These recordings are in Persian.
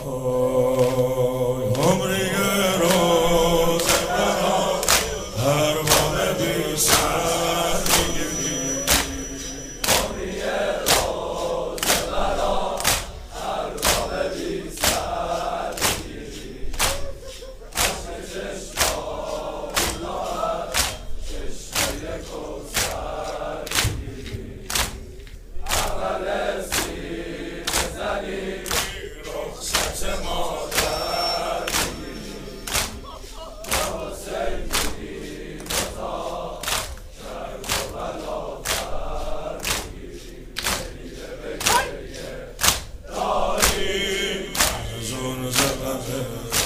عمری روز برا هر باب بی سر میگیری عمری روز برا هر باب بی سر میگیری عشق چشمام ناهد چشمه کوثر میگیری اول سیر بزنی رخصت مادر میگیری یا حسین میگیری متا کرد و بلاتر میگیری گریه به گریه داریم زون زقفه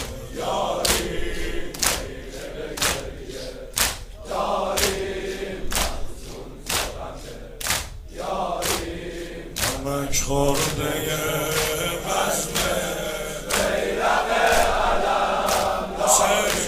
یاریم گریه به گریه داریم محزون زغمه یاریم نمک خورده بزمه بیرق علم داری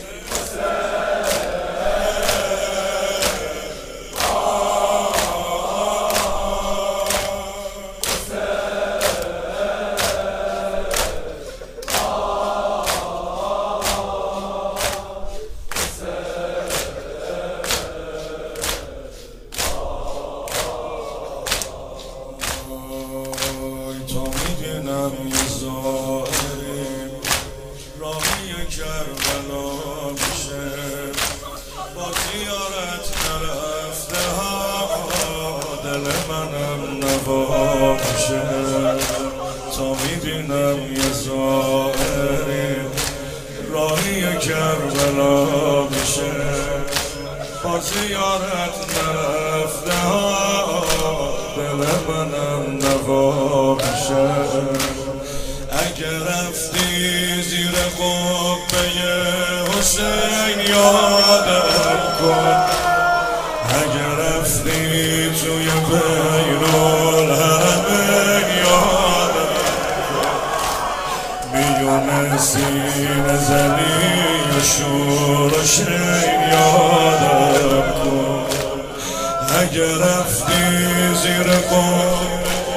تو میدونم یه ظاهری راهی کربلا میشه با زیارت نرفته ها دل منم نوا میشه تا میدونم یه ظاهری راهی کربلا میشه با زیارت نرفته ها دل منم نوا میشه اگه رفتی زیر قبه حسین یادم کن اگه رفتی توی بیرالحرم یادم کن میونسی نزنی شور و شین یادم کن اگه رفتی زیر قبه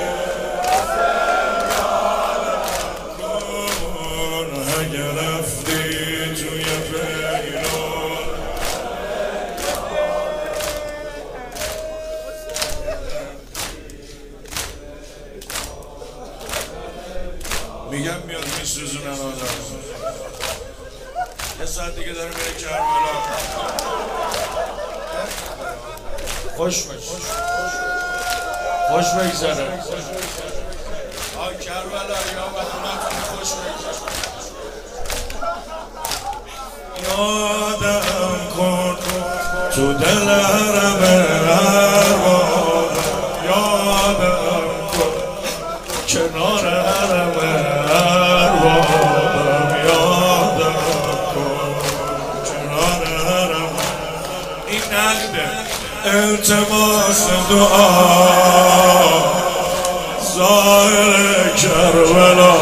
اگه رفتی توی بیرون میگم میاد میسوزونن آدم یه ساعت دیگه داره میره کربلا خوش بگذره آه کربلا یا مدونتون خوش بگذره یادم کن تو دل حرم ارباب یادم کن کنار حرم اربابم یادم کن کنار حرم این نقده التماس دعا ظاهر کربلا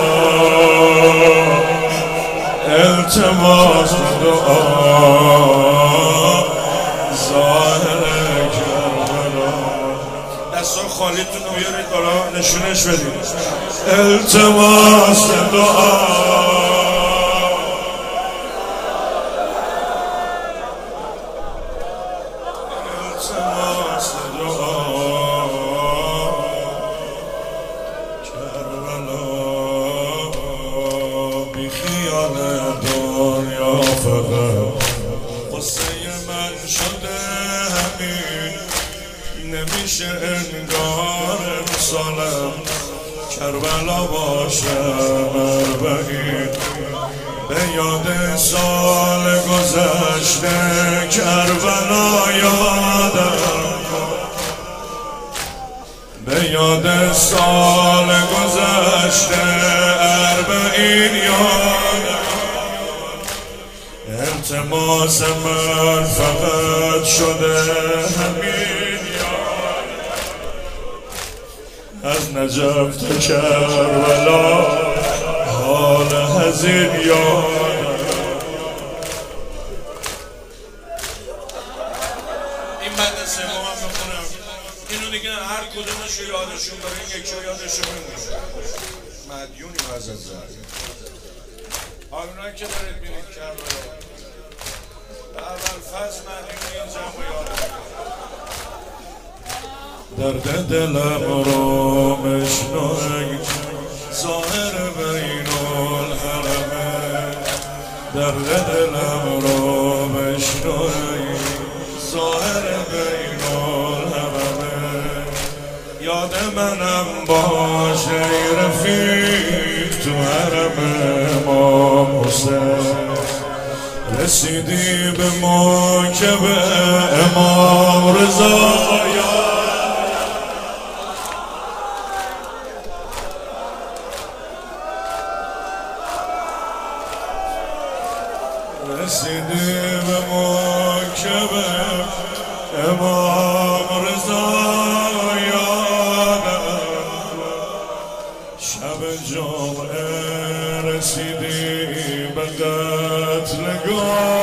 التماس دعا ظاهر کربلا دستان خالیتون رو بیارید بالا نشونش بدید التماس دعا التماس دعا کربلا بی خیال دنیا فقط قصه من شده همین نمیشه انگار امسالم کربلا باشم اربعین به یاد سال گذشته کربلا یادم کن به یاد سال گذشته اربعین یادم التماس من فقط شده همین از نجف تا کربلا حال حزین یادم این بند سوم هم بخونم اینو دیگه هر کدومش رو یادشون برای این یکی رو یادشون میمونه مدیونی ازت زد. اونایی که دارید میرید کربلا به اول فصل مدیونی این جمع یاد درد دلم رو مشنوی ظاهر بین الحرمه، درد دلم رو مشنوی ظاهر بین الحرمه، یاد منم باش ای رفیق تو حرم امام حسین، رسیدی به موکب امام رضا، رسیدی به موکب امام رضا، یادم شب جمعه رسیدی به قتلگاه.